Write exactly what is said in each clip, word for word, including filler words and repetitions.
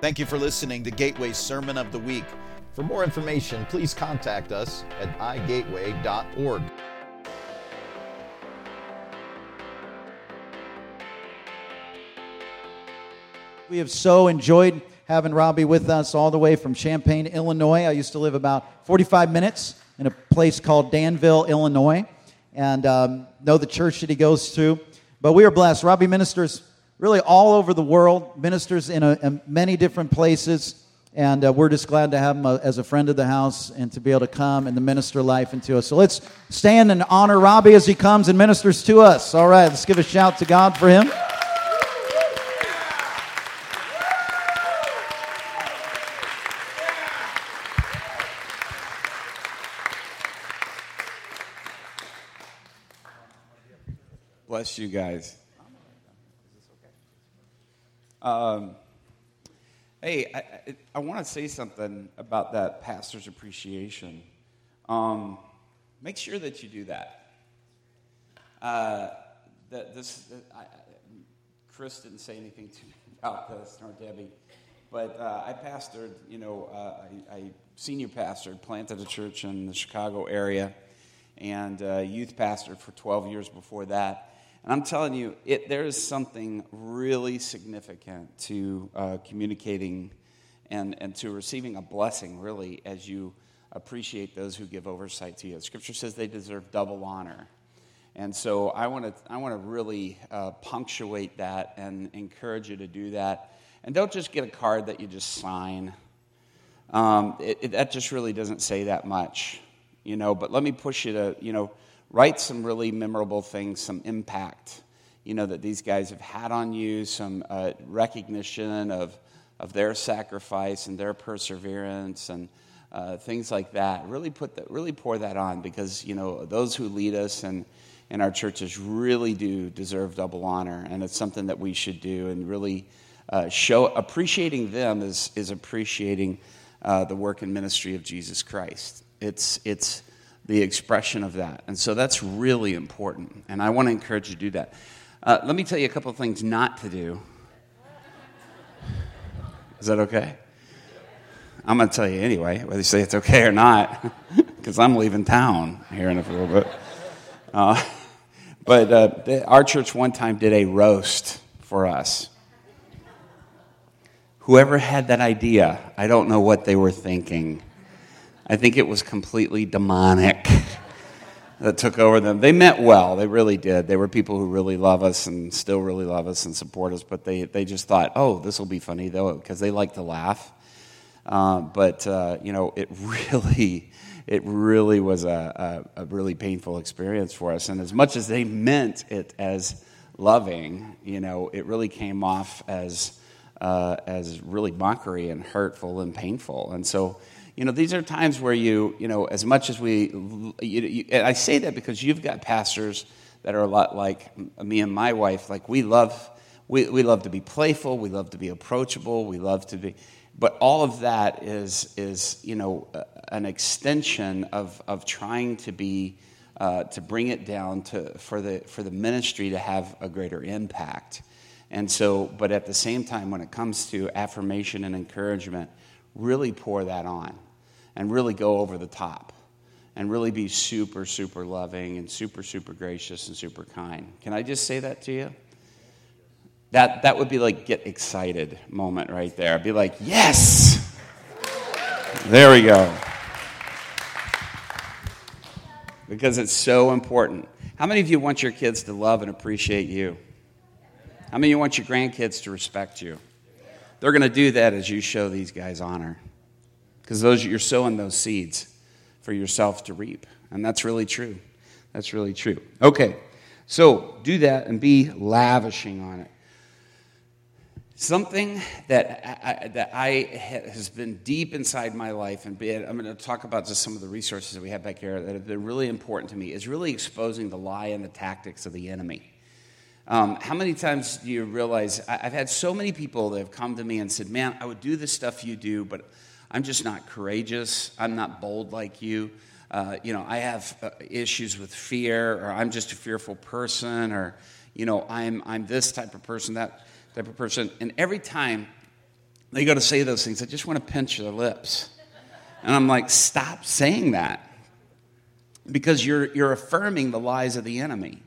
Thank you for listening to Gateway's Sermon of the Week. For more information, please contact us at i gateway dot org. We have so enjoyed having Robbie with us all the way from Champaign, Illinois. I used to live about forty-five minutes in a place called Danville, Illinois, and um, know the church that he goes to. But we are blessed. Robbie ministers really all over the world, ministers in, a, in many different places, and uh, we're just glad to have him uh, as a friend of the house and to be able to come and to minister life into us. So let's stand and honor Robbie as he comes and ministers to us. All right, let's give a shout to God for him. Bless you guys. Um, hey, I, I, I want to say something about that pastor's appreciation. Um, make sure that you do that. Uh, that this, I, Chris didn't say anything to me about this, nor Debbie, but uh, I pastored, you know, uh, I, I senior pastored, planted a church in the Chicago area, and uh, youth pastored for twelve years before that. And I'm telling you, it, there is something really significant to uh, communicating and, and to receiving a blessing, really, as you appreciate those who give oversight to you. Scripture says they deserve double honor. And so I want to I want to really uh, punctuate that and encourage you to do that. And don't just get a card that you just sign. Um, it, it, that just really doesn't say that much, you know. But let me push you to, you know, write some really memorable things, some impact, you know, that these guys have had on you, some uh, recognition of of their sacrifice and their perseverance and uh, things like that. Really put that, really pour that on, because you know those who lead us and in our churches really do deserve double honor, and it's something that we should do and really uh, show. Appreciating them is is appreciating uh, the work and ministry of Jesus Christ. It's it's. the expression of that. And so that's really important. And I want to encourage you to do that. Uh, let me tell you a couple of things not to do. Is that okay? I'm going to tell you anyway, whether you say it's okay or not, because I'm leaving town here in a little bit. Uh, but uh, the, our church one time did a roast for us. Whoever had that idea, I don't know what they were thinking. I think it was completely demonic that took over them. They meant well. They really did. They were people who really love us and still really love us and support us, but they, they just thought, oh, this will be funny, though, because they like to laugh. Uh, but, uh, you know, it really, it really was a, a, a really painful experience for us. And as much as they meant it as loving, you know, it really came off as, uh, as really mockery and hurtful and painful. And so, you know, these are times where you, you know, as much as we, you, you, and I say that because you've got pastors that are a lot like me and my wife. Like we love, we, we love to be playful, we love to be approachable, we love to be, but all of that is, is you know, an extension of of trying to be, uh, to bring it down to for the for the ministry to have a greater impact. And so, but at the same time, when it comes to affirmation and encouragement, really pour that on and really go over the top and really be super, super loving and super, super gracious and super kind. Can I just say that to you? That that would be like get excited moment right there. I'd be like, yes! There we go. Because it's so important. How many of you want your kids to love and appreciate you? How many of you want your grandkids to respect you? They're going to do that as you show these guys honor, because those you're sowing those seeds for yourself to reap, and that's really true. That's really true. Okay, so do that and be lavishing on it. Something that I, that I has been deep inside my life, and be, I'm going to talk about just some of the resources that we have back here that have been really important to me, is really exposing the lie and the tactics of the enemy. Um, how many times do you realize, I, I've had so many people that have come to me and said, man, I would do the stuff you do, but I'm just not courageous. I'm not bold like you. Uh, you know, I have uh, issues with fear, or I'm just a fearful person, or, you know, I'm I'm this type of person, that type of person. And every time they go to say those things, I just want to pinch their lips. And I'm like, stop saying that. Because you're you're affirming the lies of the enemy.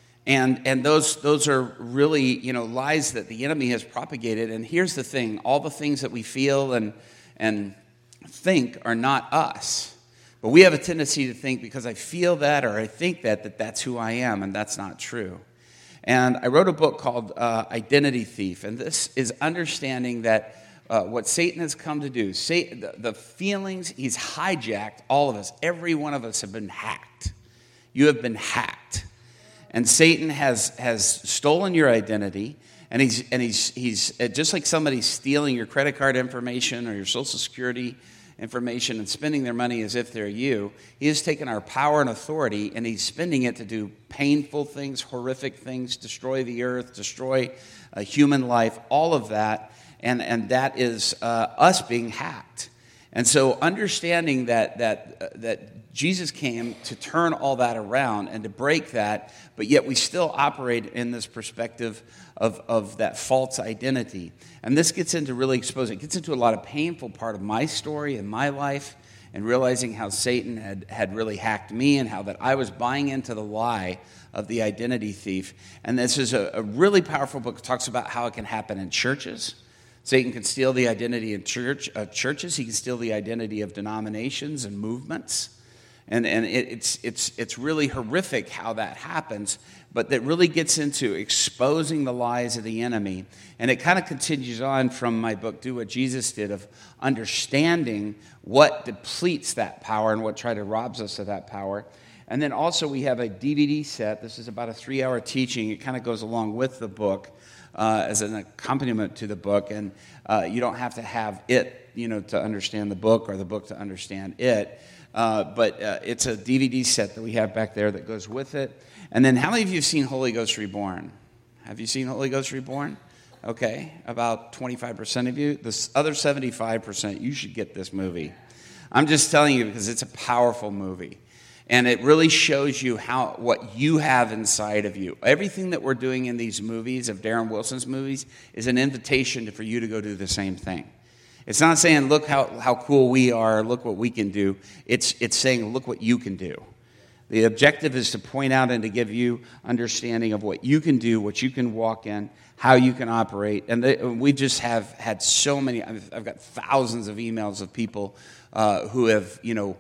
And and those those are really, you know, lies that the enemy has propagated. And here's the thing, all the things that we feel and and think are not us. But we have a tendency to think because I feel that or I think that, that that's who I am, and that's not true. And I wrote a book called uh, Identity Thief, and this is understanding that Uh, what Satan has come to do. Satan, the, the feelings, he's hijacked all of us. Every one of us have been hacked. You have been hacked. And Satan has has stolen your identity, and he's and he's he's just like somebody stealing your credit card information or your Social Security information and spending their money as if they're you. He has taken our power and authority, and he's spending it to do painful things, horrific things, destroy the earth, destroy a human life, all of that. And and that is uh, us being hacked. And so understanding that that uh, that Jesus came to turn all that around and to break that, but yet we still operate in this perspective of, of that false identity. And this gets into really exposing, it gets into a lot of painful part of my story and my life, and realizing how Satan had, had really hacked me and how that I was buying into the lie of the identity thief. And this is a, a really powerful book. It talks about how it can happen in churches. Satan can steal the identity in church, uh, churches. He can steal the identity of denominations and movements. And, and it, it's, it's, it's really horrific how that happens, but that really gets into exposing the lies of the enemy. And it kind of continues on from my book, Do What Jesus Did, of understanding what depletes that power and what try to robs us of that power. And then also we have a D V D set. This is about a three-hour teaching. It kind of goes along with the book. Uh, as an accompaniment to the book, and uh, you don't have to have it, you know, to understand the book or the book to understand it. Uh, but uh, it's a D V D set that we have back there that goes with it. And then, how many of you have seen Holy Ghost Reborn? Have you seen Holy Ghost Reborn? Okay, about twenty-five percent of you. The other seventy-five percent, you should get this movie. I'm just telling you because it's a powerful movie. And it really shows you how what you have inside of you. Everything that we're doing in these movies, of Darren Wilson's movies, is an invitation to, for you to go do the same thing. It's not saying, look how, how cool we are, look what we can do. It's, it's saying, look what you can do. The objective is to point out and to give you understanding of what you can do, what you can walk in, how you can operate. And they, we just have had so many, I've, I've got thousands of emails of people uh, who have, you know,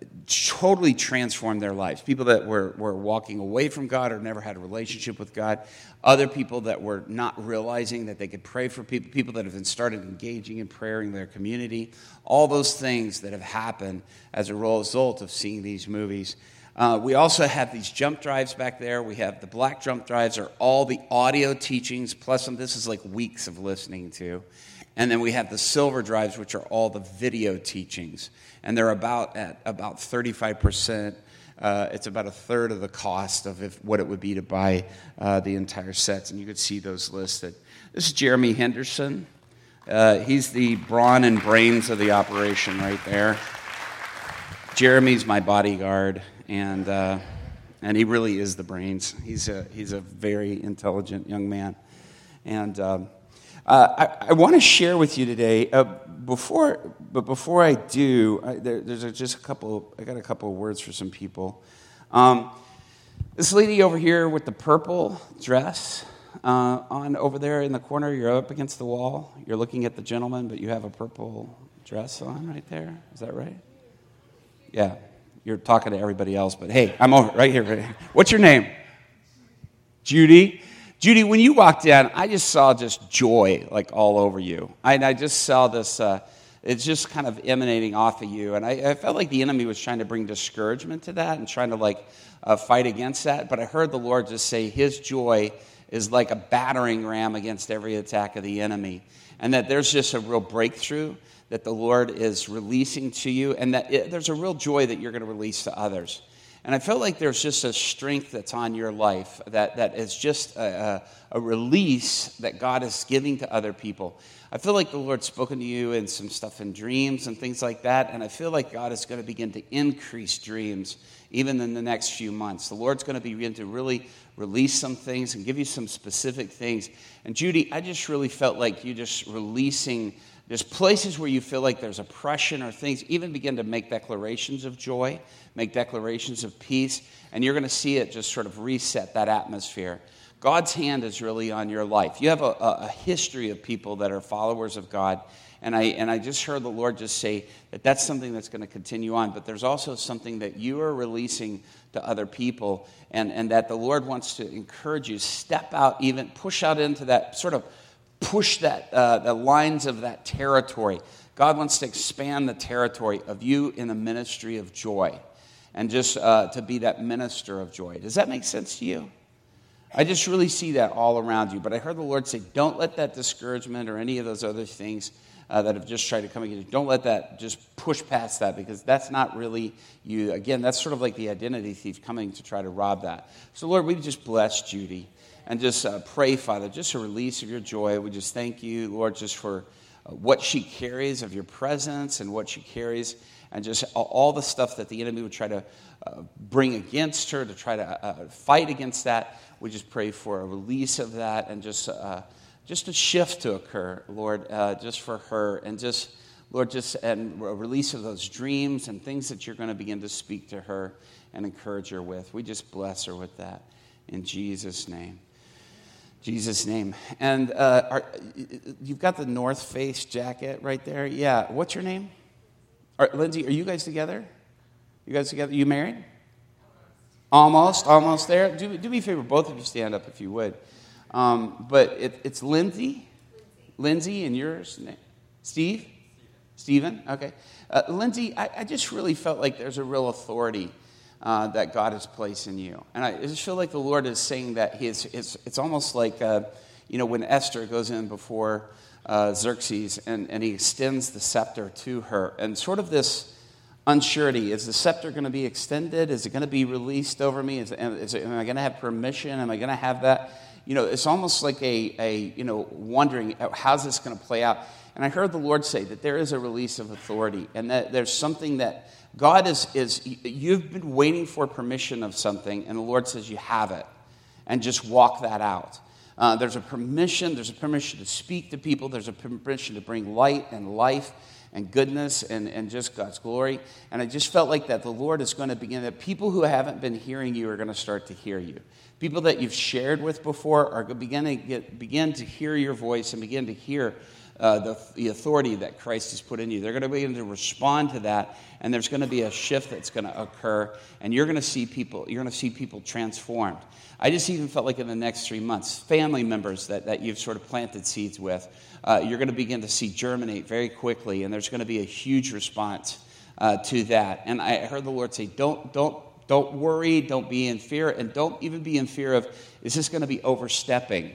totally transformed their lives. People that were, were walking away from God or never had a relationship with God. Other people that were not realizing that they could pray for people. People that have been started engaging in prayer in their community. All those things that have happened as a result of seeing these movies. Uh, we also have these jump drives back there. We have the black jump drives are all the audio teachings, plus some, this is like weeks of listening to. And then we have the silver drives, which are all the video teachings. And they're about at about thirty-five percent. Uh, it's about a third of the cost of if, what it would be to buy uh, the entire sets. And you could see those listed. This is Jeremy Henderson. Uh, he's the brawn and brains of the operation right there. Jeremy's my bodyguard, and uh, and he really is the brains. He's a he's a very intelligent young man, and um, uh, I, I want to share with you today. Uh, before, but before I do, I, there, there's a, just a couple. I got a couple of words for some people. Um, this lady over here with the purple dress uh, on over there in the corner. You're up against the wall. You're looking at the gentleman, but you have a purple dress on right there. Is that right? Yeah, you're talking to everybody else, but hey, I'm over right here. Right here. What's your name? Judy. Judy, when you walked in, I just saw just joy like all over you. I, I just saw this, uh, it's just kind of emanating off of you. And I, I felt like the enemy was trying to bring discouragement to that and trying to like uh, fight against that. But I heard the Lord just say his joy is like a battering ram against every attack of the enemy. And that there's just a real breakthrough that the Lord is releasing to you, and that it, there's a real joy that you're going to release to others. And I feel like there's just a strength that's on your life that, that is just a, a, a release that God is giving to other people. I feel like the Lord's spoken to you in some stuff in dreams and things like that, and I feel like God is going to begin to increase dreams even in the next few months. The Lord's going to begin to really release some things and give you some specific things. And Judy, I just really felt like you just releasing There's places where you feel like there's oppression or things. Even begin to make declarations of joy, make declarations of peace, and you're going to see it just sort of reset that atmosphere. God's hand is really on your life. You have a, a, a history of people that are followers of God, and I and I just heard the Lord just say that that's something that's going to continue on, but there's also something that you are releasing to other people, and, and that the Lord wants to encourage you, step out, even push out into that, sort of push that uh, the lines of that territory. God wants to expand the territory of you in the ministry of joy, and just uh, to be that minister of joy. Does that make sense to you? I just really see that all around you. But I heard the Lord say, don't let that discouragement or any of those other things uh, that have just tried to come against you, don't let that just push past that, because that's not really you. Again, that's sort of like the identity thief coming to try to rob that. So, Lord, we just bless Judy and just uh, pray, Father, just a release of your joy. We just thank you, Lord, just for uh, what she carries of your presence and what she carries, and just all the stuff that the enemy would try to uh, bring against her, to try to uh, fight against that. We just pray for a release of that, and just uh, just a shift to occur, Lord, uh, just for her, and just, Lord, just and a release of those dreams and things that you're going to begin to speak to her and encourage her with. We just bless her with that in Jesus' name. Jesus' name. And uh, are, you've got the North Face jacket right there. Yeah. What's your name? Are, Lindsay, are you guys together? You guys together? You married? Almost, almost there. Do, do me a favor, both of you stand up if you would. Um, but it, it's Lindsay, Lindsay, and yours, Steve, Stephen. Okay, uh, Lindsay. I, I just really felt like there's a real authority uh, that God has placed in you, and I just feel like the Lord is saying that He is. It's, it's almost like uh, you know when Esther goes in before uh, Xerxes, and, and he extends the scepter to her, and sort of this unsurety. Is the scepter going to be extended? Is it going to be released over me? Is, is it, am I going to have permission? Am I going to have that? You know, it's almost like a, a you know, wondering, how's this going to play out? And I heard the Lord say that there is a release of authority, and that there's something that God is, is you've been waiting for permission of something, and the Lord says you have it, and just walk that out. Uh, there's a permission, there's a permission to speak to people, there's a permission to bring light and life and goodness and, and just God's glory. And I just felt like that the Lord is going to begin, that people who haven't been hearing you are going to start to hear you. People that you've shared with before are going to begin to, get, begin to hear your voice and begin to hear uh, the, the authority that Christ has put in you. They're going to begin to respond to that, and there's going to be a shift that's going to occur, and you're going to see people, you're going to see people transformed. I just even felt like in the next three months, family members that, that you've sort of planted seeds with, uh, you're going to begin to see germinate very quickly, and there's going to be a huge response uh, to that. And I heard the Lord say, don't, don't, don't worry, don't be in fear, and don't even be in fear of, is this going to be overstepping?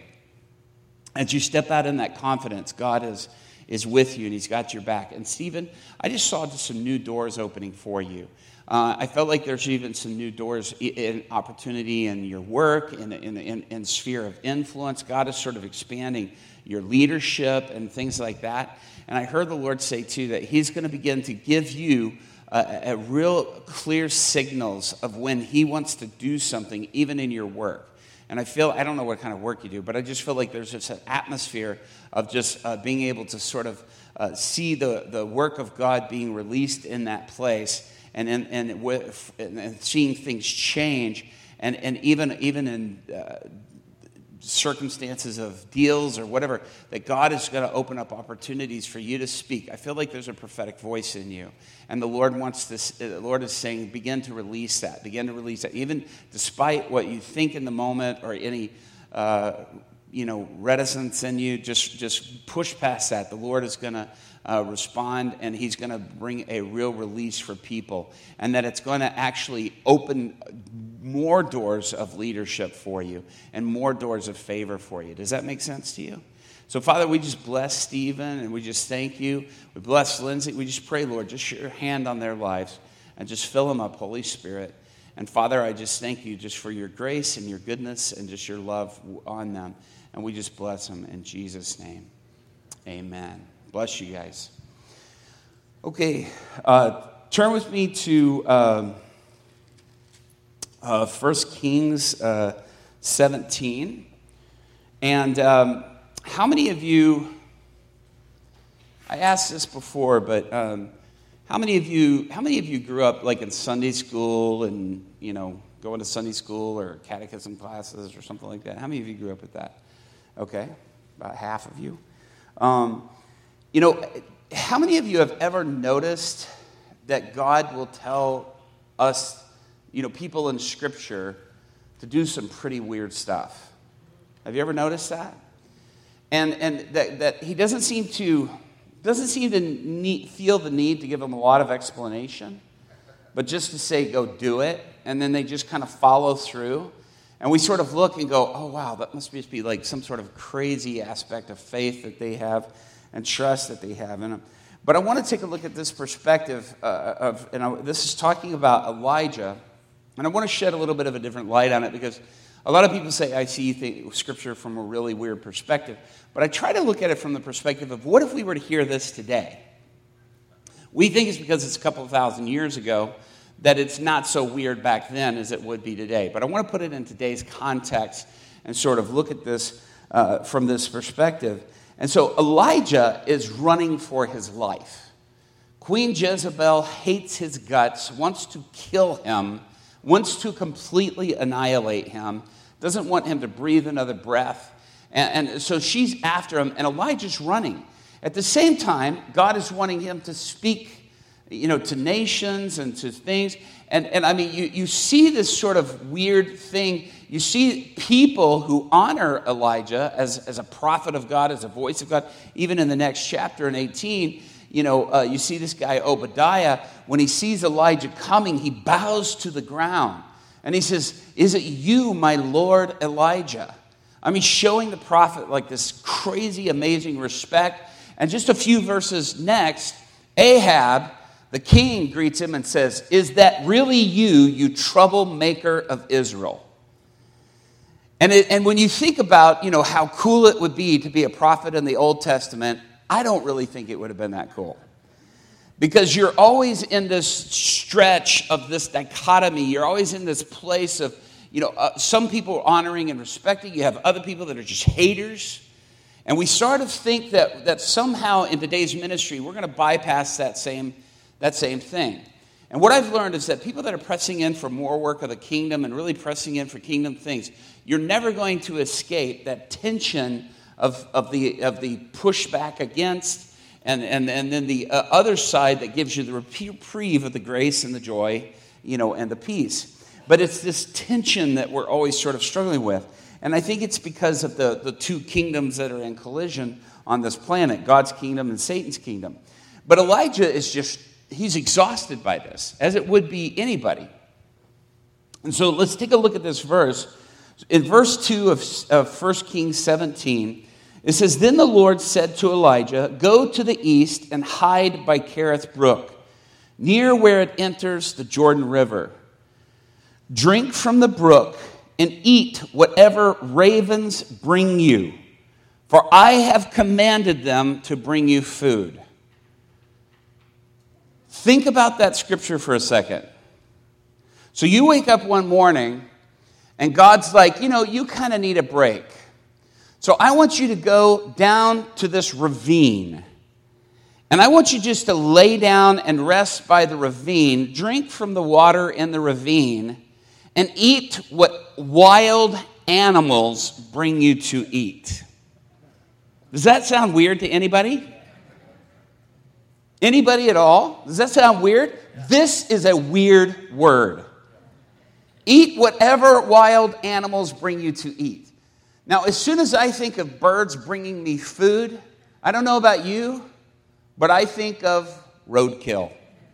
As you step out in that confidence, God is, is with you, and He's got your back. And Stephen, I just saw just some new doors opening for you. Uh, I felt like there's even some new doors in opportunity in your work, in the, in, the, in, in sphere of influence. God is sort of expanding your leadership and things like that. And I heard the Lord say, too, that He's going to begin to give you a, a real clear signals of when He wants to do something, even in your work. And I feel, I don't know what kind of work you do, but I just feel like there's just an atmosphere of just uh, being able to sort of uh, see the, the work of God being released in that place, and and and, with, and seeing things change, and and even even in uh, circumstances of deals or whatever, that God is going to open up opportunities for you to speak. I feel like there's a prophetic voice in you, and the Lord wants this. The Lord is saying, begin to release that. Begin to release that, even despite what you think in the moment or any. Uh, you know, reticence in you, just just push past that. The Lord is going to uh, respond, and He's going to bring a real release for people, and that it's going to actually open more doors of leadership for you and more doors of favor for you. Does that make sense to you? So, Father, we just bless Stephen, and we just thank you. We bless Lindsay. We just pray, Lord, just your hand on their lives and just fill them up, Holy Spirit. And, Father, I just thank you just for your grace and your goodness and just your love on them. And we just bless them in Jesus' name. Amen. Bless you guys. Okay, uh, turn with me to uh, uh, First Kings uh, seventeen. And um, how many of you I asked this before, but um, how many of you how many of you grew up like in Sunday school and, you know, going to Sunday school or catechism classes or something like that? How many of you grew up with that? Okay, about half of you. Um, you know, how many of you have ever noticed that God will tell us, you know, people in Scripture to do some pretty weird stuff? Have you ever noticed that? And and that, that he doesn't seem to doesn't seem to need, feel the need to give them a lot of explanation, but just to say, go do it, and then they just kind of follow through. And we sort of look and go, oh, wow, that must just be like some sort of crazy aspect of faith that they have and trust that they have in them. But I want to take a look at this perspective uh, of, and I, this is talking about Elijah, and I want to shed a little bit of a different light on it because a lot of people say, I see th- Scripture from a really weird perspective. But I try to look at it from the perspective of, what if we were to hear this today? We think it's because it's a couple of thousand years ago that it's not so weird back then as it would be today. But I want to put it in today's context and sort of look at this uh, from this perspective. And so Elijah is running for his life. Queen Jezebel hates his guts, wants to kill him, wants to completely annihilate him, doesn't want him to breathe another breath. And, and so she's after him, and Elijah's running. At the same time, God is wanting him to speak, you know, to nations and to things. And, and I mean, you, you see this sort of weird thing. You see people who honor Elijah as, as a prophet of God, as a voice of God. Even in the next chapter in eighteen, you know, uh, you see this guy Obadiah. When he sees Elijah coming, he bows to the ground. And he says, is it you, my Lord Elijah? I mean, showing the prophet like this crazy, amazing respect. And just a few verses next, Ahab, the king, greets him and says, is that really you, you troublemaker of Israel? And, it, and when you think about, you know, how cool it would be to be a prophet in the Old Testament, I don't really think it would have been that cool. Because you're always in this stretch of this dichotomy. You're always in this place of, you know, uh, some people are honoring and respecting. You have other people that are just haters. And we sort of think that, that somehow in today's ministry, we're going to bypass that same, that same thing. And what I've learned is that people that are pressing in for more work of the kingdom and really pressing in for kingdom things, you're never going to escape that tension of, of, the, of the pushback against, and, and, and then the uh, other side that gives you the reprieve of the grace and the joy, you know, and the peace. But it's this tension that we're always sort of struggling with. And I think it's because of the, the two kingdoms that are in collision on this planet, God's kingdom and Satan's kingdom. But Elijah is just, he's exhausted by this, as it would be anybody. And so let's take a look at this verse. In verse two of, of First Kings seventeen, it says, then the Lord said to Elijah, go to the east and hide by Kerith Brook, near where it enters the Jordan River. Drink from the brook and eat whatever ravens bring you, for I have commanded them to bring you food. Think about that scripture for a second. So you wake up one morning and God's like, you know, you kind of need a break. So I want you to go down to this ravine. And I want you just to lay down and rest by the ravine, drink from the water in the ravine, and eat what wild animals bring you to eat. Does that sound weird to anybody? Anybody at all? Does that sound weird? This is a weird word. Eat whatever wild animals bring you to eat. Now, as soon as I think of birds bringing me food, I don't know about you, but I think of roadkill.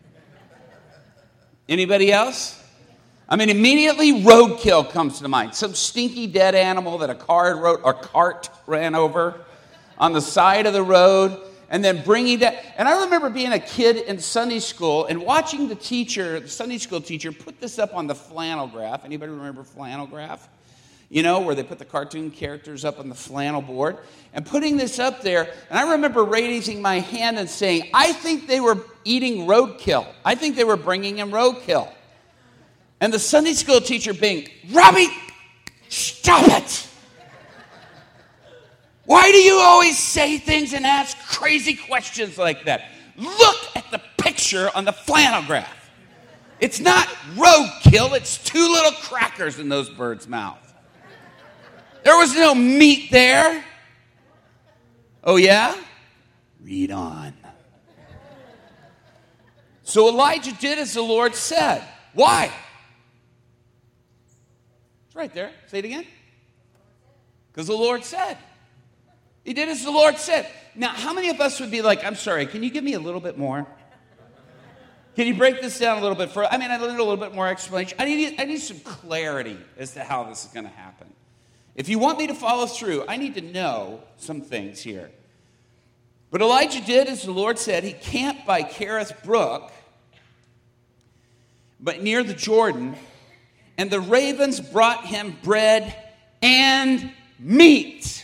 Anybody else? I mean, immediately roadkill comes to mind. Some stinky dead animal that a car rode, or cart ran over on the side of the road, and then bringing that. And I remember being a kid in Sunday school and watching the teacher, the Sunday school teacher, put this up on the flannel graph. Anybody remember flannel graph? You know, where they put the cartoon characters up on the flannel board, and putting this up there. And I remember raising my hand and saying, I think they were eating roadkill. I think they were bringing him roadkill. And the Sunday school teacher being, Robbie, stop it. Why do you always say things and ask crazy questions like that? Look at the picture on the flannel graph. It's not roadkill, it's two little crackers in those birds' mouths. There was no meat there. Oh, yeah? Read on. So Elijah did as the Lord said. Why? It's right there. Say it again. Because the Lord said. He did as the Lord said. Now, how many of us would be like, I'm sorry, can you give me a little bit more? Can you break this down a little bit further? I mean, I need a little bit more explanation. I need, I need some clarity as to how this is going to happen. If you want me to follow through, I need to know some things here. But Elijah did as the Lord said. He camped by Kerith Brook, but near the Jordan, and the ravens brought him bread and meat.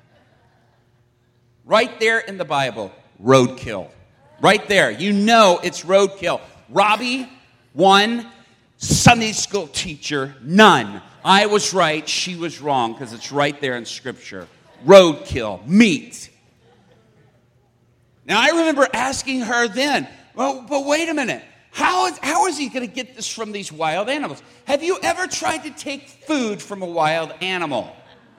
Right there in the Bible, roadkill. Right there. You know it's roadkill. Robbie, one. Sunday school teacher, none. I was right, she was wrong, because it's right there in Scripture. Roadkill, meat. Now, I remember asking her then, well, but wait a minute. How is, how is he going to get this from these wild animals? Have you ever tried to take food from a wild animal?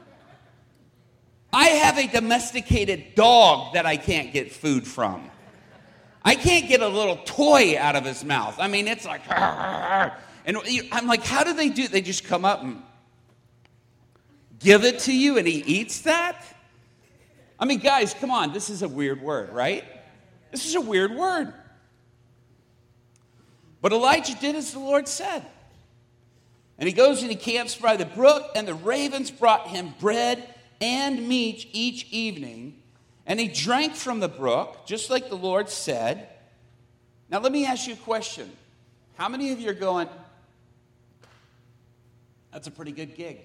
I have a domesticated dog that I can't get food from. I can't get a little toy out of his mouth. I mean, it's like, and I'm like, how do they do it? They just come up and give it to you and he eats that? I mean, guys, come on. This is a weird word, right? This is a weird word. But Elijah did as the Lord said. And he goes and he camps by the brook, and the ravens brought him bread and meat each evening. And he drank from the brook, just like the Lord said. Now, let me ask you a question. How many of you are going, that's a pretty good gig?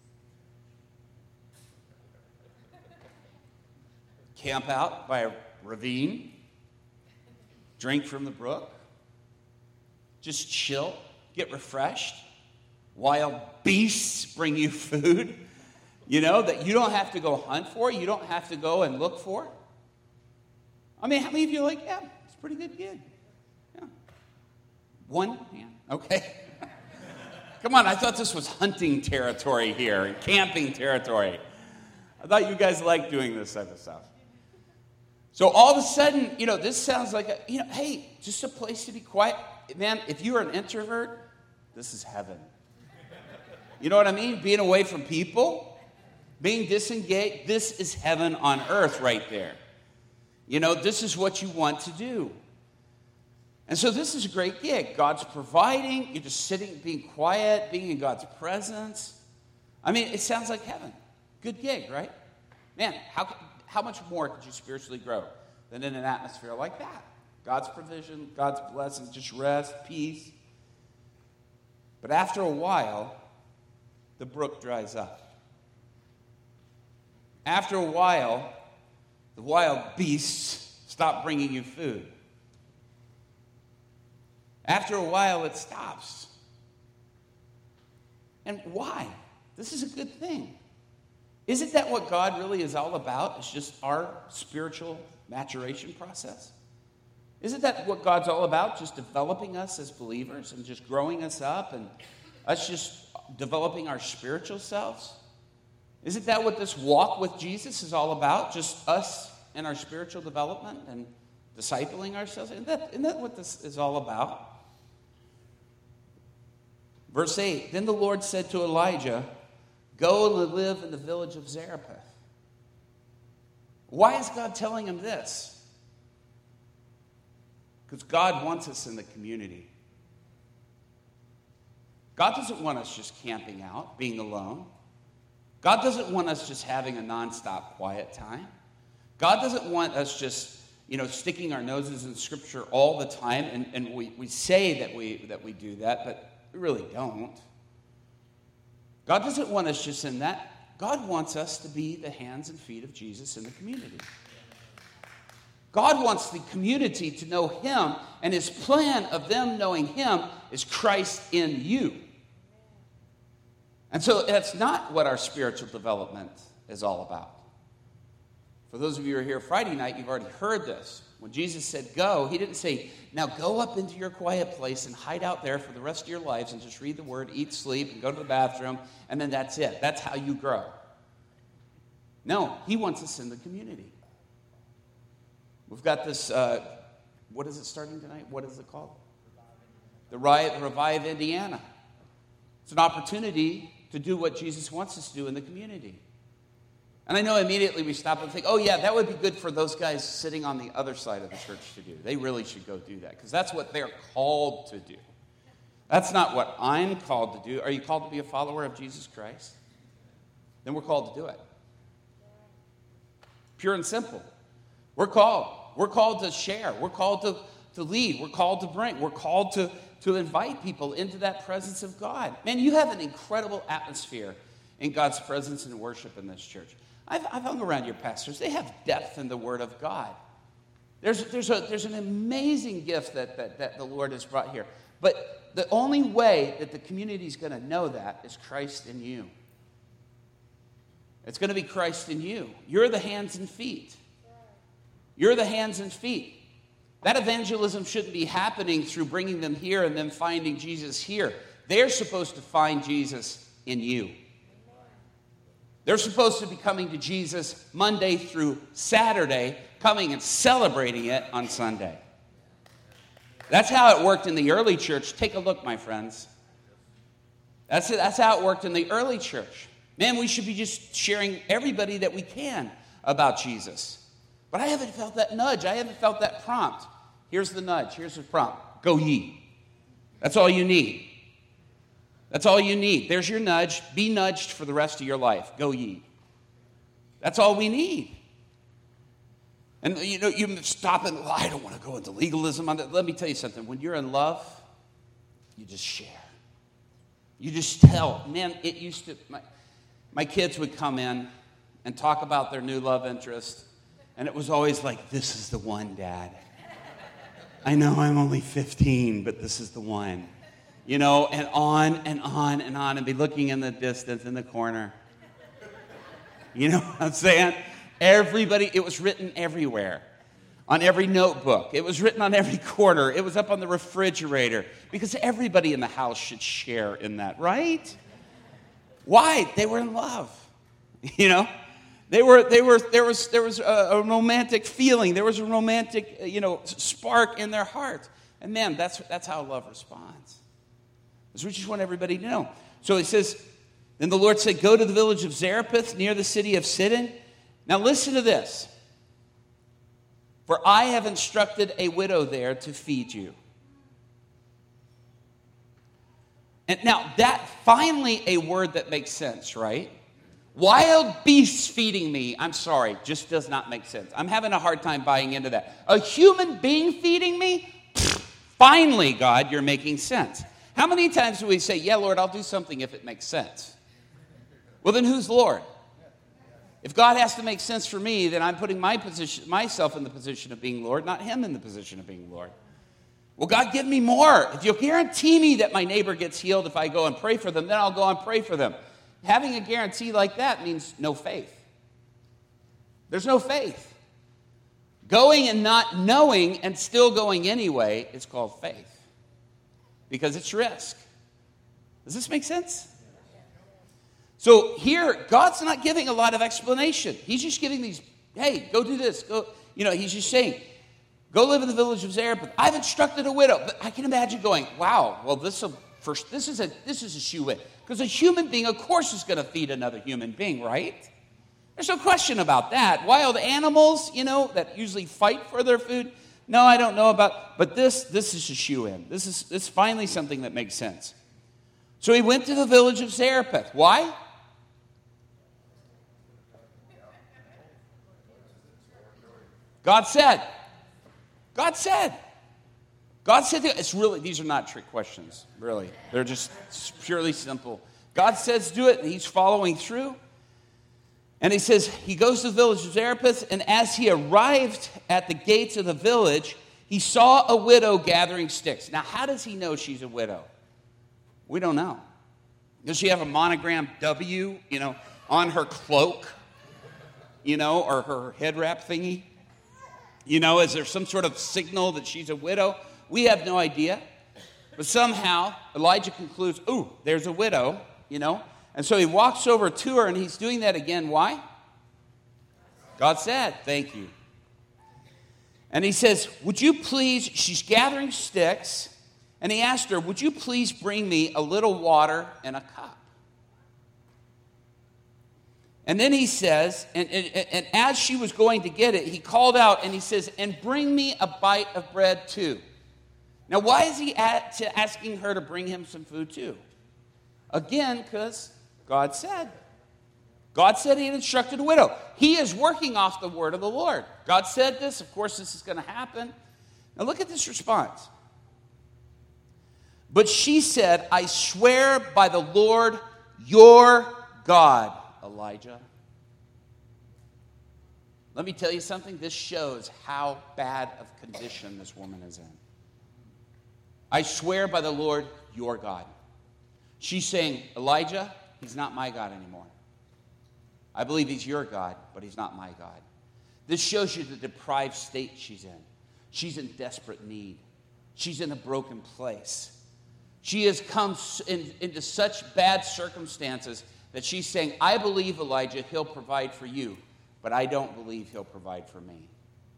Camp out by a ravine, drink from the brook, just chill, get refreshed. Wild beasts bring you food, you know, that you don't have to go hunt for, you don't have to go and look for. I mean, how many of you are like, yeah, it's a pretty good gig? Yeah. One hand, okay. Come on, I thought this was hunting territory here and camping territory. I thought you guys liked doing this type of stuff. So all of a sudden, you know, this sounds like, a, you know, hey, just a place to be quiet. Man, if you are an introvert, this is heaven. You know what I mean? Being away from people, being disengaged, this is heaven on earth right there. You know, this is what you want to do. And so this is a great gig. God's providing. You're just sitting, being quiet, being in God's presence. I mean, it sounds like heaven. Good gig, right? Man, how how much more could you spiritually grow than in an atmosphere like that? God's provision, God's blessings, just rest, peace. But after a while, the brook dries up. After a while, the wild beasts stop bringing you food. After a while, it stops. And why? This is a good thing. Isn't that what God really is all about? It's just our spiritual maturation process? Isn't that what God's all about? Just developing us as believers and just growing us up and us just developing our spiritual selves? Isn't that what this walk with Jesus is all about? Just us and our spiritual development and discipling ourselves? Isn't that, isn't that what this is all about? Verse eight, then the Lord said to Elijah, go and live in the village of Zarephath. Why is God telling him this? Because God wants us in the community. God doesn't want us just camping out, being alone. God doesn't want us just having a nonstop quiet time. God doesn't want us just, you know, sticking our noses in Scripture all the time. And, and we, we say that we, that we do that, but we really don't. God doesn't want us just in that. God wants us to be the hands and feet of Jesus in the community. God wants the community to know him, and his plan of them knowing him is Christ in you. And so that's not what our spiritual development is all about. For those of you who are here Friday night, you've already heard this. When Jesus said go, he didn't say, now go up into your quiet place and hide out there for the rest of your lives and just read the word, eat, sleep, and go to the bathroom, and then that's it. That's how you grow. No, he wants us in the community. We've got this, uh, what is it starting tonight? What is it called? The Revive, Revive Indiana. It's an opportunity to do what Jesus wants us to do in the community. And I know immediately we stop and think, oh yeah, that would be good for those guys sitting on the other side of the church to do. They really should go do that because that's what they're called to do. That's not what I'm called to do. Are you called to be a follower of Jesus Christ? Then we're called to do it. Pure and simple. We're called. We're called to share. We're called to, to lead. We're called to bring. We're called to, to invite people into that presence of God. Man, you have an incredible atmosphere in God's presence and worship in this church. I've, I've hung around your pastors. They have depth in the Word of God. There's, there's, a, there's an amazing gift that, that, that the Lord has brought here. But the only way that the community is going to know that is Christ in you. It's going to be Christ in you. You're the hands and feet. You're the hands and feet. That evangelism shouldn't be happening through bringing them here and then finding Jesus here. They're supposed to find Jesus in you. They're supposed to be coming to Jesus Monday through Saturday, coming and celebrating it on Sunday. That's how it worked in the early church. Take a look, my friends. That's it. That's how it worked in the early church. Man, we should be just sharing everybody that we can about Jesus. But I haven't felt that nudge. I haven't felt that prompt. Here's the nudge. Here's the prompt. Go ye. That's all you need. That's all you need. There's your nudge. Be nudged for the rest of your life. Go ye. That's all we need. And you know, you stop and, well, I don't want to go into legalism on that. Let me tell you something. When you're in love, you just share. You just tell. Man, it used to, my, my kids would come in and talk about their new love interest. And it was always like, this is the one, Dad. I know I'm only fifteen, but this is the one. You know, and on and on and on, and be looking in the distance in the corner. You know what I'm saying? Everybody, it was written everywhere. On every notebook. It was written on every corner. It was up on the refrigerator. Because everybody in the house should share in that, right? Why? They were in love. You know? They were, they were, there was, there was a, a romantic feeling. There was a romantic, you know, spark in their heart. And man, that's, that's how love responds. So we just want everybody to know. So it says, then the Lord said, go to the village of Zarephath near the city of Sidon. Now listen to this. For I have instructed a widow there to feed you. And now that finally a word that makes sense, right? Wild beasts feeding me, I'm sorry, just does not make sense. I'm having a hard time buying into that. A human being feeding me? Pfft, finally, God, you're making sense. How many times do we say, yeah, Lord, I'll do something if it makes sense? Well, then who's Lord? If God has to make sense for me, then I'm putting my position, myself in the position of being Lord, not him in the position of being Lord. Well, God, give me more. If you'll guarantee me that my neighbor gets healed if I go and pray for them, then I'll go and pray for them. Having a guarantee like that means no faith. There's no faith. Going and not knowing and still going anyway is called faith. Because it's risk. Does this make sense? So here, God's not giving a lot of explanation. He's just giving these, hey, go do this. Go, you know, he's just saying, go live in the village of Zarephath. I've instructed a widow. But I can imagine going, wow, well, this, a, first, this is a this is a shoe-in. Because a human being, of course, is going to feed another human being, right? There's no question about that. Wild animals, you know, that usually fight for their food. No, I don't know about, but this this is a shoe-in. This is, this is finally something that makes sense. So he went to the village of Zarephath. Why? God said. God said. God said, it's really, these are not trick questions, really. They're just purely simple. God says do it, and he's following through. And he says, he goes to the village of Zarephath, and as he arrived at the gates of the village, he saw a widow gathering sticks. Now, how does he know she's a widow? We don't know. Does she have a monogram W, you know, on her cloak? you know, or her head wrap thingy? You know, is there some sort of signal that she's a widow? We have no idea. But somehow, Elijah concludes, ooh, there's a widow, you know. And so he walks over to her, and he's doing that again. Why? God said, thank you. And he says, would you please, she's gathering sticks, and he asked her, would you please bring me a little water and a cup? And then he says, and, and, and as she was going to get it, he called out and he says, and bring me a bite of bread too. Now, why is he at, to asking her to bring him some food too? Again, because God said. God said he had instructed a widow. He is working off the word of the Lord. God said this. Of course, this is going to happen. Now, look at this response. But she said, I swear by the Lord your God, Elijah. Let me tell you something. This shows how bad of condition this woman is in. I swear by the Lord your God. She's saying, Elijah, he's not my God anymore. I believe he's your God, but he's not my God. This shows you the deprived state she's in. She's in desperate need. She's in a broken place. She has come in, into such bad circumstances that she's saying, I believe, Elijah, he'll provide for you, but I don't believe he'll provide for me.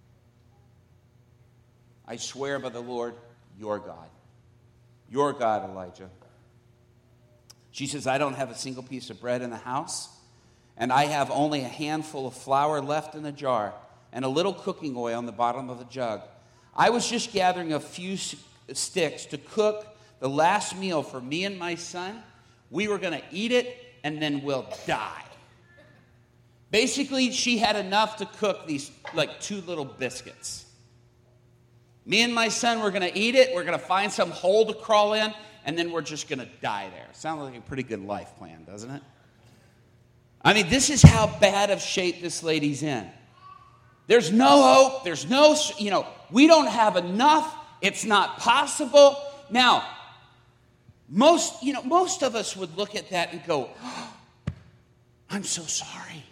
I swear by the Lord, your God. Your God, Elijah. She says, I don't have a single piece of bread in the house, and I have only a handful of flour left in the jar and a little cooking oil in the bottom of the jug. I was just gathering a few sticks to cook the last meal for me and my son. We were going to eat it, and then we'll die. Basically, she had enough to cook these, like, two little biscuits. Me and my son were going to eat it. We're going to find some hole to crawl in, and then we're just going to die there. Sounds like a pretty good life plan, doesn't it? I mean, this is how bad of shape this lady's in. There's no hope. There's no, you know, we don't have enough. It's not possible. Now, most, you know, most of us would look at that and go, oh, I'm so sorry.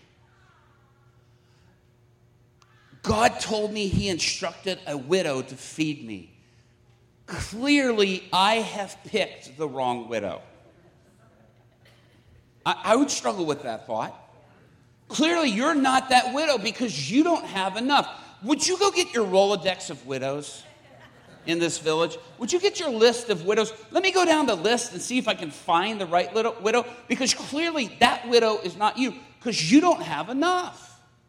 God told me he instructed a widow to feed me. Clearly, I have picked the wrong widow. I, I would struggle with that thought. Clearly, you're not that widow because you don't have enough. Would you go get your Rolodex of widows in this village? Would you get your list of widows? Let me go down the list and see if I can find the right little widow, because clearly that widow is not you because you don't have enough.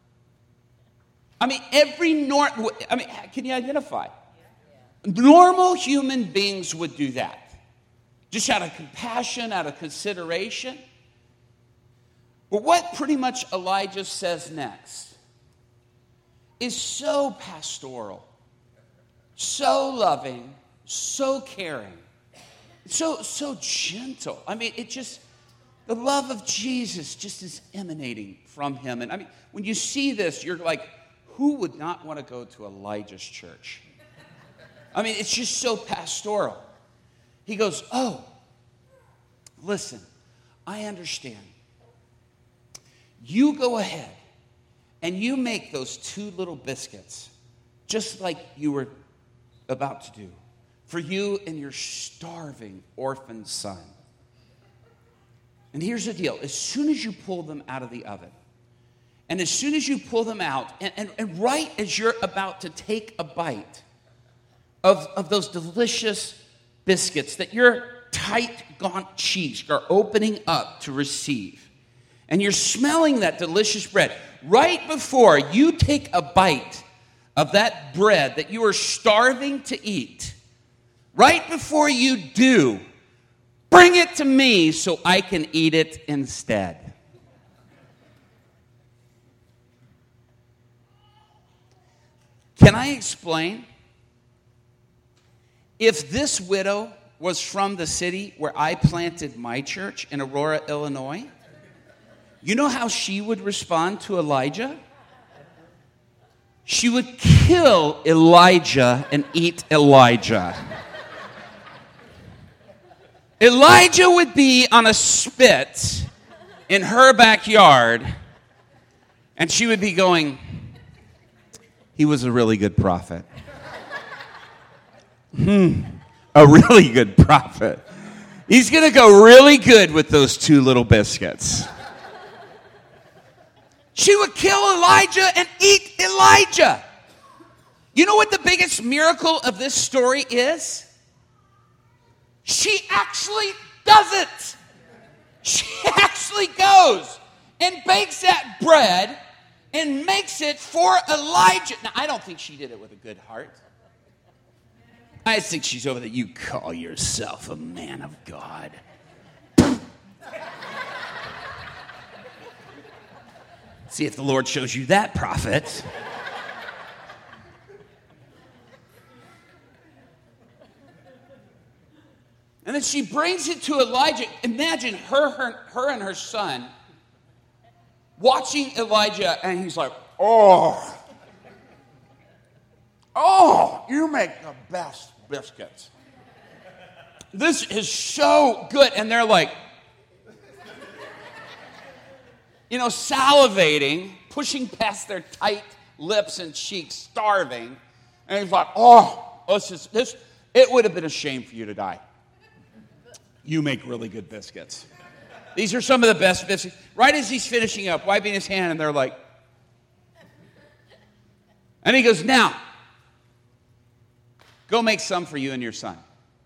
I mean, every nor- I mean, can you identify? Normal human beings would do that. Just out of compassion, out of consideration. But what pretty much Elijah says next is so pastoral, so loving, so caring, so, so gentle. I mean, it just, the love of Jesus just is emanating from him. And I mean, when you see this, you're like, who would not want to go to Elijah's church? I mean, it's just so pastoral. He goes, oh, listen, I understand. You go ahead and you make those two little biscuits just like you were about to do for you and your starving orphan son. And here's the deal. As soon as you pull them out of the oven, and as soon as you pull them out, and, and, and right as you're about to take a bite of, of those delicious biscuits that your tight, gaunt cheeks are opening up to receive, and you're smelling that delicious bread, right before you take a bite of that bread that you are starving to eat, right before you do, bring it to me so I can eat it instead. Can I explain? If this widow was from the city where I planted my church in Aurora, Illinois, you know how she would respond to Elijah? She would kill Elijah and eat Elijah. Elijah would be on a spit in her backyard, And she would be going, he was a really good prophet. Hmm, a really good prophet. He's going to go really good with those two little biscuits. She would kill Elijah and eat Elijah. You know what the biggest miracle of this story is? She actually does it. She actually goes and bakes that bread and makes it for Elijah. Now, I don't think she did it with a good heart. I think she's over there. You call yourself a man of God. See if the Lord shows you that, prophet. And then she brings it to Elijah. Imagine her, her, her and her son watching Elijah, and he's like, oh, oh, you make the best biscuits. This is so good. And they're like, you know, salivating, pushing past their tight lips and cheeks, starving. And he's like, oh, this is, this, it would have been a shame for you to die. You make really good biscuits. These are some of the best biscuits. Right as he's finishing up, wiping his hand, and they're like, and he goes, now, go make some for you and your son.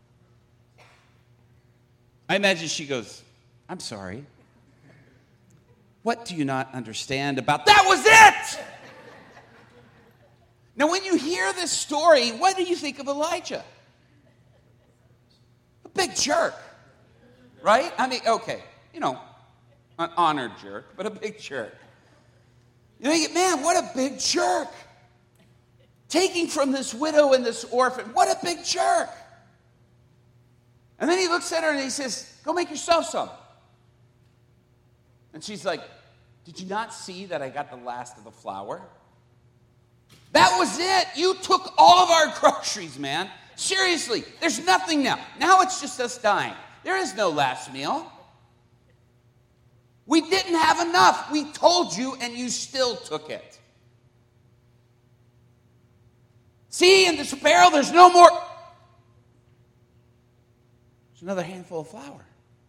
I imagine she goes, I'm sorry. What do you not understand about that? Was it? Now, when you hear this story, what do you think of Elijah? A big jerk, right? I mean, okay, you know, an honored jerk, but a big jerk. You think, man, what a big jerk. Taking from this widow and this orphan, what a big jerk. And then he looks at her and he says, go make yourself some. And she's like, did you not see that I got the last of the flour? That was it. You took all of our groceries, man. Seriously, there's nothing now. Now it's just us dying. There is no last meal. We didn't have enough. We told you, and you still took it. See, in this barrel, there's no more. There's another handful of flour.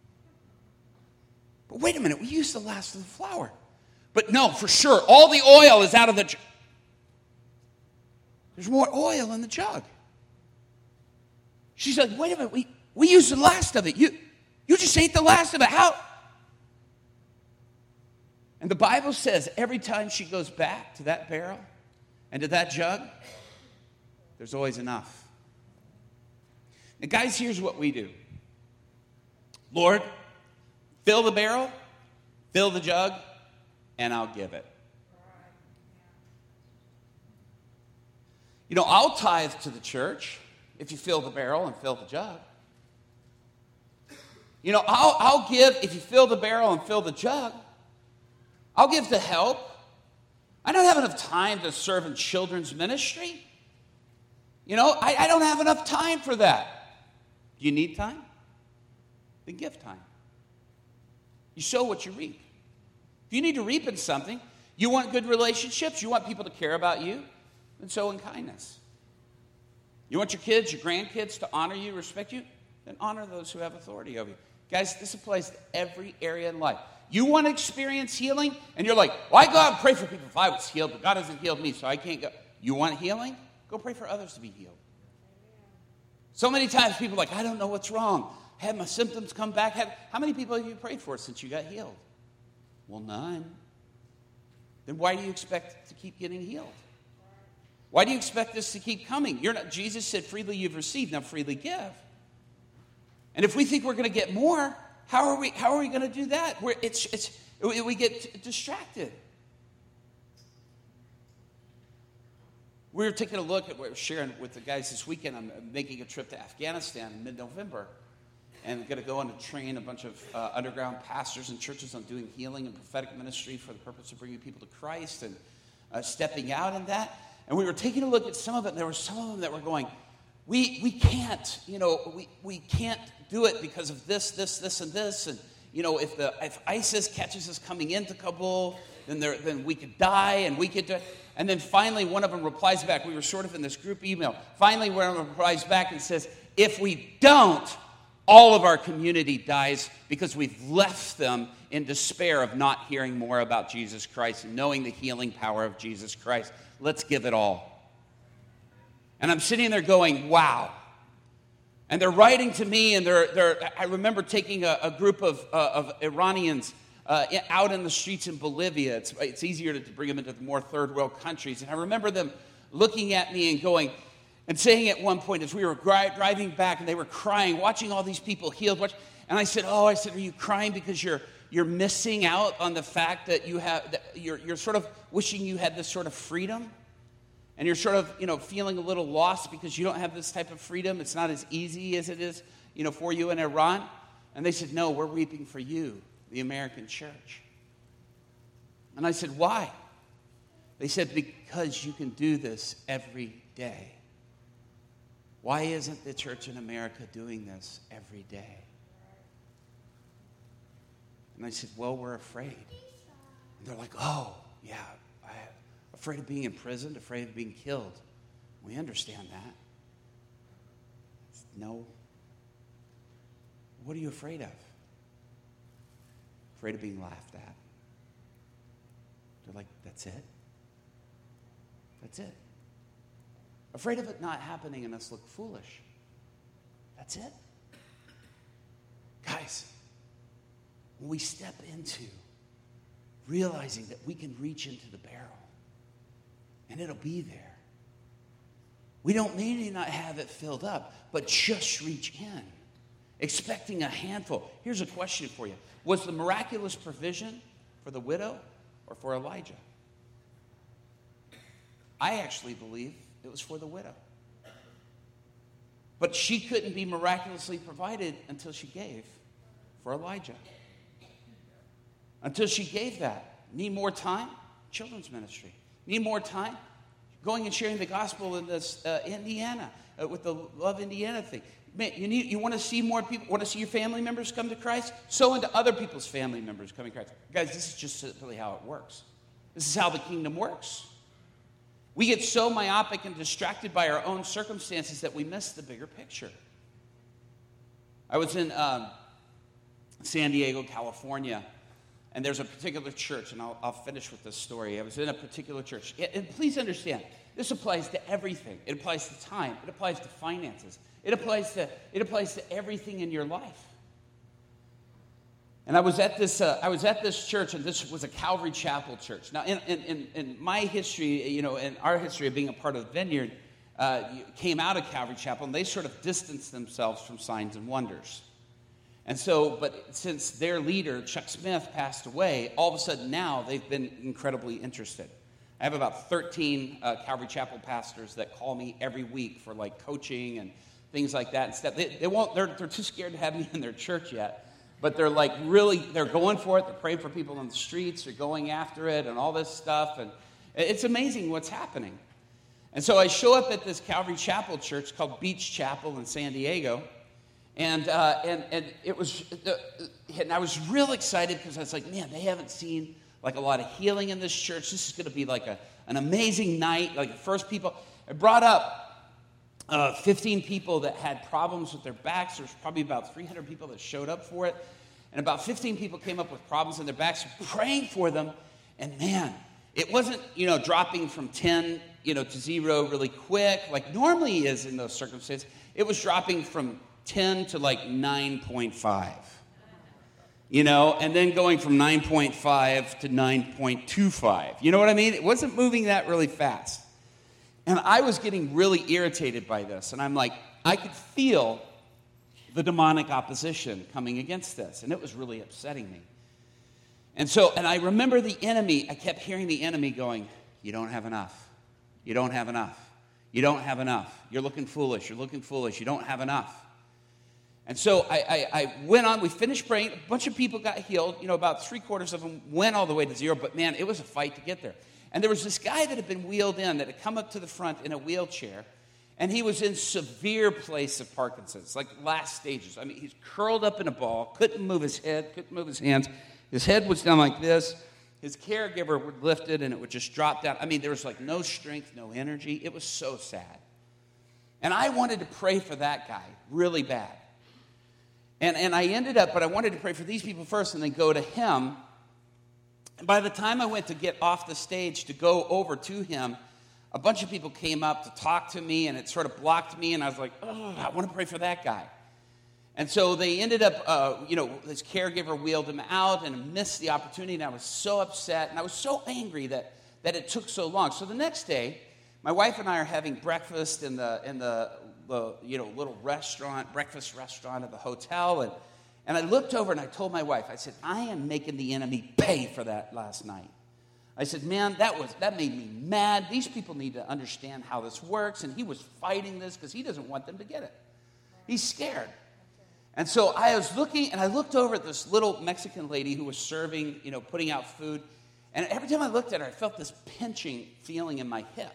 But wait a minute, we used the last of the flour. But no, for sure, all the oil is out of the jug. There's more oil in the jug. She's like, wait a minute, we, we used the last of it. You, you just ate the last of it. How? And the Bible says every time she goes back to that barrel and to that jug, there's always enough. Now, guys, here's what we do. Lord, fill the barrel, fill the jug, and I'll give it. You know, I'll tithe to the church if you fill the barrel and fill the jug. You know, I'll, I'll give if you fill the barrel and fill the jug. I'll give to help. I don't have enough time to serve in children's ministry. You know, I, I don't have enough time for that. Do you need time? Then give time. You sow what you reap. If you need to reap in something, you want good relationships, you want people to care about you, then sow in kindness. You want your kids, your grandkids to honor you, respect you, then honor those who have authority over you. Guys, this applies to every area in life. You want to experience healing, and you're like, well, I go out and pray for people if I was healed, but God hasn't healed me, so I can't go. You want healing? Go pray for others to be healed. So many times people are like, I don't know what's wrong. Had my symptoms come back? Have, how many people have you prayed for since you got healed? Well, none. Then why do you expect to keep getting healed? Why do you expect this to keep coming? You're not, Jesus said, freely you've received, now freely give. And if we think we're going to get more, how are we, how are we going to do that? We're, it's, it's, we get t- distracted. We were taking a look at what we're sharing with the guys this weekend. I'm making a trip to Afghanistan in mid-November. And I'm going to go on to train a bunch of uh, underground pastors and churches on doing healing and prophetic ministry for the purpose of bringing people to Christ and uh, stepping out in that. And we were taking a look at some of it, and there were some of them that were going, we we can't, you know, we, we can't do it because of this, this, this, and this. And you know, if the if ISIS catches us coming into Kabul, then there, then we could die and we could die. And then finally one of them replies back. We were sort of in this group email. Finally one of them replies back and says, if we don't, all of our community dies because we've left them in despair of not hearing more about Jesus Christ and knowing the healing power of Jesus Christ. Let's give it all. And I'm sitting there going, wow. And they're writing to me, and they're, they're I remember taking a, a group of, uh, of Iranians uh, out in the streets in Bolivia. It's, it's easier to, to bring them into the more third world countries. And I remember them looking at me and going, and saying at one point as we were gri- driving back, and they were crying, watching all these people healed. Watch, and I said, oh, I said, are you crying because you're you're missing out on the fact that you have, that you're you're sort of wishing you had this sort of freedom? And you're sort of, you know, feeling a little lost because you don't have this type of freedom. It's not as easy as it is, you know, for you in Iran. And they said, no, we're weeping for you, the American church. And I said, why? They said, because you can do this every day. Why isn't the church in America doing this every day? And I said, well, we're afraid. And they're like, oh, yeah. Afraid of being imprisoned, afraid of being killed. We understand that. No. What are you afraid of? Afraid of being laughed at. They're like, that's it? That's it. Afraid of it not happening and us look foolish. That's it. Guys, when we step into realizing that we can reach into the barrel, and it'll be there. We don't maybe not have it filled up, but just reach in, expecting a handful. Here's a question for you. Was the miraculous provision for the widow or for Elijah? I actually believe it was for the widow. But she couldn't be miraculously provided until she gave for Elijah. Until she gave that. Need more time? Children's ministry. Need more time? Going and sharing the gospel in this uh, Indiana uh, with the Love Indiana thing. Man, you need you want to see more people, want to see your family members come to Christ? Sow into other people's family members coming to Christ. Guys, this is just simply how it works. This is how the kingdom works. We get so myopic and distracted by our own circumstances that we miss the bigger picture. I was in um, San Diego, California. And there's a particular church, and I'll, I'll finish with this story. I was in a particular church. And please understand, this applies to everything. It applies to time. It applies to finances. It applies to, it applies to everything in your life. And I was at this uh, I was at this church, and this was a Calvary Chapel church. Now, in, in, in my history, you know, in our history of being a part of the Vineyard, uh, came out of Calvary Chapel, and they sort of distanced themselves from signs and wonders. And so, but since their leader, Chuck Smith, passed away, all of a sudden now they've been incredibly interested. I have about thirteen uh, Calvary Chapel pastors that call me every week for like coaching and things like that and stuff. They, they won't, they're, they're too scared to have me in their church yet. But they're like really, they're going for it. They're praying for people on the streets. They're going after it and all this stuff. And it's amazing what's happening. And so I show up at this Calvary Chapel church called Beach Chapel in San Diego. And uh, and and it was, and I was real excited because I was like, man, they haven't seen like a lot of healing in this church. This is going to be like a an amazing night. Like the first people, I brought up uh, fifteen people that had problems with their backs. There's probably about three hundred people that showed up for it, and about fifteen people came up with problems in their backs. Praying for them, and man, it wasn't you know dropping from ten you know to zero really quick like normally is in those circumstances. It was dropping from ten to like nine point five, you know, and then going from nine point five to nine point two five. You know what I mean? It wasn't moving that really fast. And I was getting really irritated by this. And I'm like, I could feel the demonic opposition coming against this. And it was really upsetting me. And so, and I remember the enemy, I kept hearing the enemy going, you don't have enough. You don't have enough. You don't have enough. You're looking foolish. You're looking foolish. You don't have enough. And so I, I, I went on, we finished praying, a bunch of people got healed, you know, about three quarters of them went all the way to zero, but man, it was a fight to get there. And there was this guy that had been wheeled in, that had come up to the front in a wheelchair, And he was in severe place of Parkinson's, like last stages. I mean, he's curled up in a ball, couldn't move his head, couldn't move his hands. His head was down like this. His caregiver would lift it, and it would just drop down. I mean, there was like no strength, no energy. It was so sad. And I wanted to pray for that guy really bad. And, and I ended up, but I wanted to pray for these people first and then go to him. And by the time I went to get off the stage to go over to him, a bunch of people came up to talk to me, and it sort of blocked me, and I was like, oh, I want to pray for that guy. And so they ended up, uh, you know, his caregiver wheeled him out and missed the opportunity, and I was so upset, and I was so angry that, that it took so long. So the next day, my wife and I are having breakfast in the, in the, the you know, little restaurant, breakfast restaurant at the hotel, and, and I looked over and I told my wife, I said, I am making the enemy pay for that last night. I said, man, that was that made me mad. These people need to understand how this works. And he was fighting this because he doesn't want them to get it. He's scared. And so I was looking, and I looked over at this little Mexican lady who was serving, you know, putting out food. And every time I looked at her, I felt this pinching feeling in my hip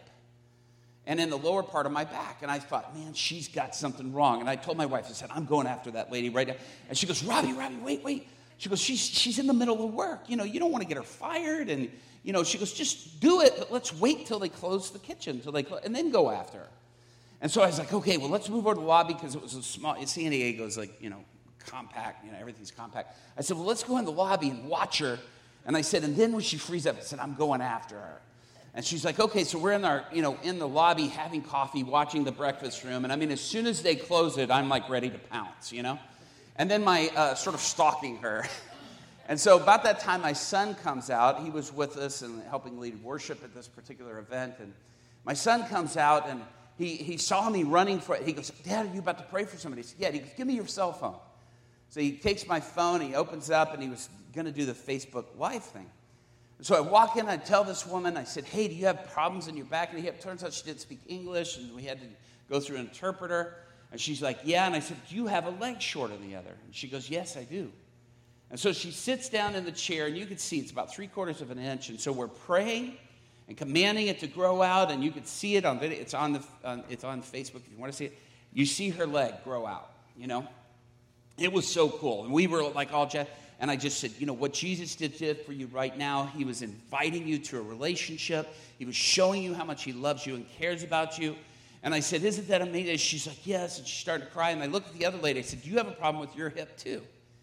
and in the lower part of my back. And I thought, man, she's got something wrong. And I told my wife, I said, I'm going after that lady right now. And she goes, Robbie, Robbie, wait, wait. She goes, she's, she's in the middle of work. You know, you don't want to get her fired. And, you know, she goes, just do it, but let's wait till they close the kitchen, till they close, and then go after her. And so I was like, okay, well, let's move over to the lobby because it was a small, San Diego's like, you know, compact, you know, everything's compact. I said, well, let's go in the lobby and watch her. And I said, and then when she frees up, I said, I'm going after her. And she's like, okay, so we're in our, you know, in the lobby having coffee, watching the breakfast room. And I mean, as soon as they close it, I'm like ready to pounce, you know? And then my uh, sort of stalking her. And so about that time, my son comes out. He was with us and helping lead worship at this particular event. And my son comes out, and he, he saw me running for it. He goes, Dad, are you about to pray for somebody? I said, yeah. He goes, give me your cell phone. So he takes my phone, he opens up, and he was going to do the Facebook Live thing. So I walk in, I tell this woman, I said, hey, do you have problems in your back and the hip? Turns out she didn't speak English, and we had to go through an interpreter. And she's like, yeah. And I said, do you have a leg shorter than the other? And she goes, yes, I do. And so she sits down in the chair, and you can see it's about three quarters of an inch. And so we're praying and commanding it to grow out, and you can see it on video. It's on the on, it's on Facebook if you want to see it. You see her leg grow out. You know, it was so cool, and we were like all jazzed. And I just said, you know, what Jesus did, did for you right now, he was inviting you to a relationship. He was showing you how much he loves you and cares about you. And I said, isn't that amazing? She's like, yes. And she started to cry. And I looked at the other lady. I said, do you have a problem with your hip too?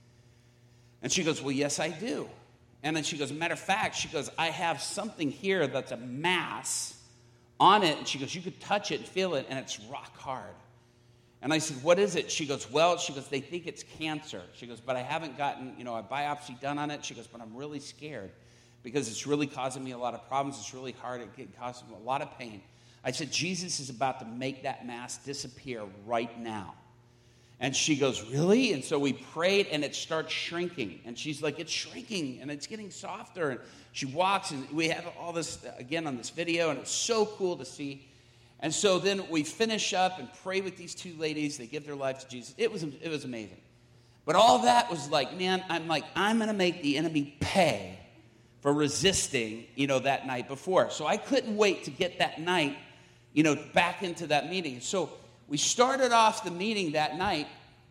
And she goes, well, yes, I do. And then she goes, matter of fact, she goes, I have something here that's a mass on it. And she goes, you could touch it and feel it, and it's rock hard. And I said, what is it? She goes, well, she goes, they think it's cancer. She goes, but I haven't gotten, you know, a biopsy done on it. She goes, but I'm really scared because it's really causing me a lot of problems. It's really hard. It causes me a lot of pain. I said, Jesus is about to make that mass disappear right now. And she goes, really? And so we prayed, and it starts shrinking. And she's like, it's shrinking, and it's getting softer. And she walks, and we have all this, again, on this video, and it's so cool to see. And so then we finish up and pray with these two ladies. They give their life to Jesus. It was, it was amazing. But all that was like, man, I'm like, I'm going to make the enemy pay for resisting, you know, that night before. So I couldn't wait to get that night, you know, back into that meeting. So we started off the meeting that night,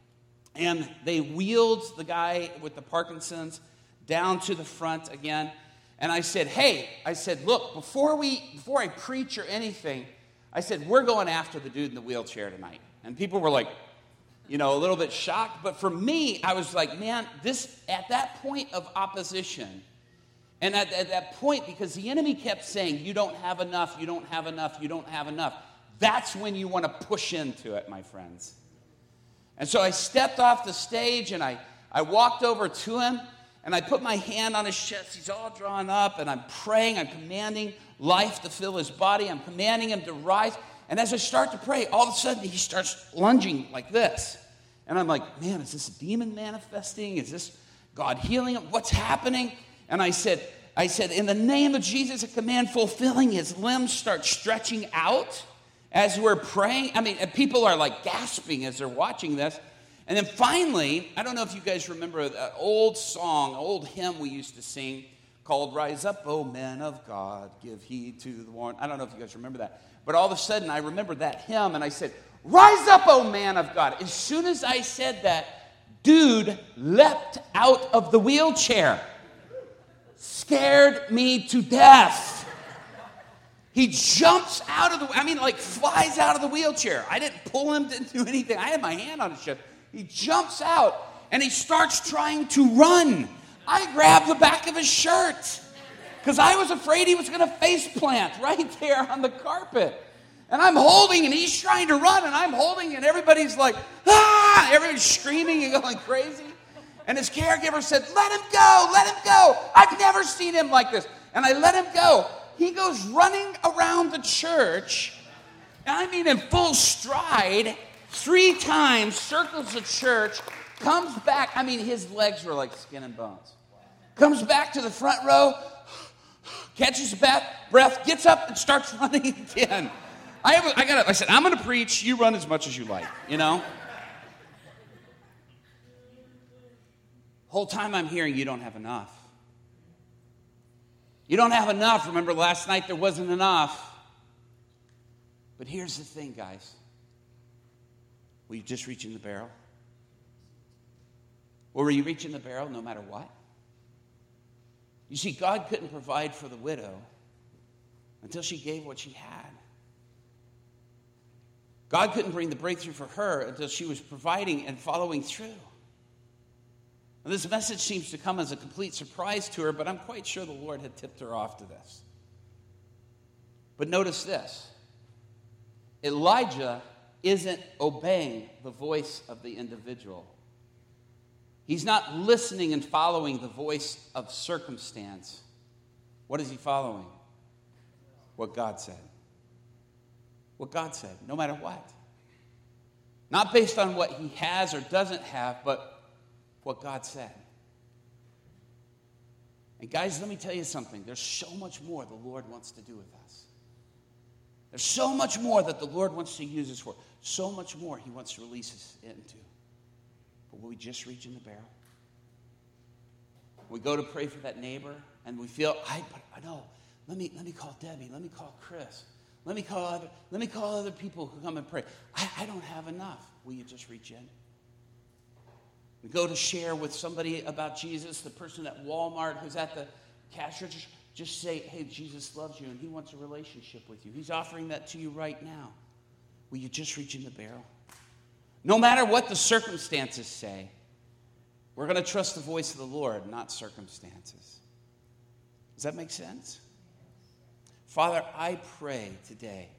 and they wheeled the guy with the Parkinson's down to the front again. And I said, hey, I said, look, before we, before I preach or anything, I said, we're going after the dude in the wheelchair tonight. And people were like, you know, a little bit shocked. But for me, I was like, man, this, at that point of opposition, and at, at that point, because the enemy kept saying, you don't have enough, you don't have enough, you don't have enough. That's when you want to push into it, my friends. And so I stepped off the stage, and I, I walked over to him, and I put my hand on his chest. He's all drawn up, and I'm praying. I'm commanding life to fill his body. I'm commanding him to rise. And as I start to pray, all of a sudden, he starts lunging like this. And I'm like, man, is this a demon manifesting? Is this God healing him? What's happening? And I said, I said, in the name of Jesus, I command fulfilling. His limbs start stretching out as we're praying. I mean, people are like gasping as they're watching this. And then finally, I don't know if you guys remember an old song, an old hymn we used to sing called Rise Up, O Men of God, Give Heed to the Warning. I don't know if you guys remember that. But all of a sudden, I remembered that hymn, and I said, rise up, O man of God. As soon as I said that, dude leapt out of the wheelchair. Scared me to death. He jumps out of the, I mean, like flies out of the wheelchair. I didn't pull him, didn't do anything. I had my hand on his chest. He jumps out, and he starts trying to run. I grabbed the back of his shirt because I was afraid he was going to face plant right there on the carpet. And I'm holding, and he's trying to run, and I'm holding, and everybody's like, ah! Everybody's screaming and going crazy. And his caregiver said, let him go, let him go. I've never seen him like this. And I let him go. He goes running around the church, and I mean in full stride, three times, circles the church, comes back. I mean, his legs were like skin and bones. Comes back to the front row, catches breath, breath, gets up and starts running again. I, have a, I, got I said, I'm going to preach. You run as much as you like, you know? Whole time I'm hearing, you don't have enough. You don't have enough. Remember last night there wasn't enough. But here's the thing, guys. Were you just reaching the barrel? Or were you reaching the barrel no matter what? You see, God couldn't provide for the widow until she gave what she had. God couldn't bring the breakthrough for her until she was providing and following through. And this message seems to come as a complete surprise to her, but I'm quite sure the Lord had tipped her off to this. But notice this. Elijah isn't obeying the voice of the individual. He's not listening and following the voice of circumstance. What is he following? What God said. What God said, no matter what. Not based on what he has or doesn't have, but what God said. And guys, let me tell you something. There's so much more the Lord wants to do with us. There's so much more that the Lord wants to use us for. So much more he wants to release us into. But will we just reach in the barrel? We go to pray for that neighbor, and we feel, I, I know, let me, let me call Debbie, let me call Chris, let me call other, let me call other people who come and pray. I, I don't have enough. Will you just reach in? We go to share with somebody about Jesus, the person at Walmart who's at the cash register. Just say, hey, Jesus loves you, and he wants a relationship with you. He's offering that to you right now. Will you just reach in the barrel? No matter what the circumstances say, we're going to trust the voice of the Lord, not circumstances. Does that make sense? Father, I pray today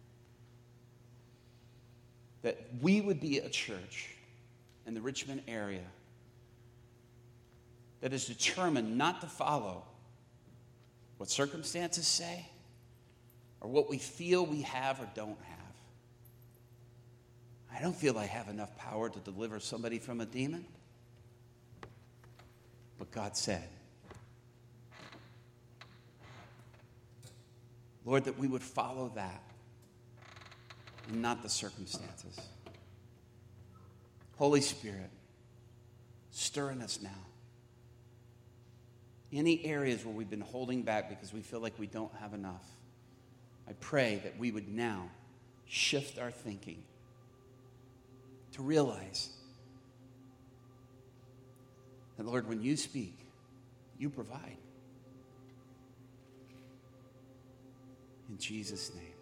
that we would be a church in the Richmond area that is determined not to follow what circumstances say or what we feel we have or don't have. I don't feel I have enough power to deliver somebody from a demon. But God said, Lord, that we would follow that and not the circumstances. Holy Spirit, stir in us now. Any areas where we've been holding back because we feel like we don't have enough, I pray that we would now shift our thinking to realize that, Lord, when you speak, you provide. In Jesus' name.